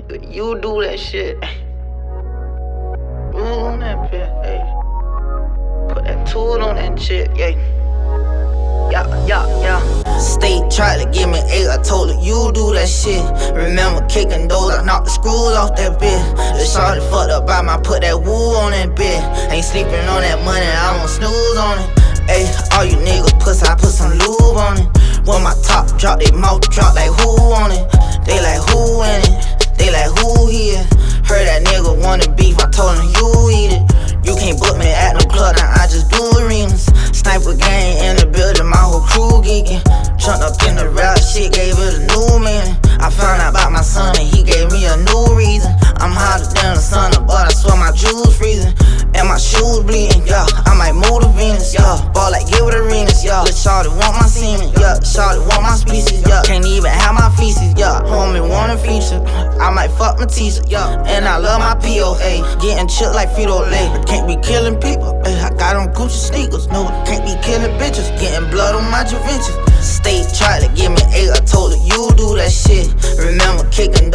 You do that shit. Ooh, on that pit, hey. Put that tool on that shit, yeah. Yeah. State tried to give me 8, I told her you do that shit. Remember kicking doors, I knocked the screws off that bitch. The shorty fucked up by my, put that woo on that bitch. Ain't sleeping on that money, I won't snooze on it. Ayy, all you niggas pussy, I put some lube on it. When my top drop, they mouth drop like who on it. They like who in it, they like who here. Heard that nigga wanted beef, I told him you eat it. You can't book me at no club, now I just do arenas. Sniper gang in the building, my whole crew geeking. Jumped up in the rap shit, gave it a new meaning. I found out about my son and he gave me a new reason. I'm hotter than the sun, but I swear my jewels freezing. And my shoes bleeding, yeah. I might move to Venus, yeah. Ball like give it arenas, yeah. Lil' shawty want my semen, yeah. Shawty want my species, yeah. Can't even have my feces, yeah. Homie want a feature, I might fuck my teacher, yeah. And I love my POA, getting chill like Frito-Lay. Can't be killing people, I got on Gucci sneakers. No, can't be killing bitches, getting blood on my Juventus. State tried to give me 8, I told her you do that shit. Remember kicking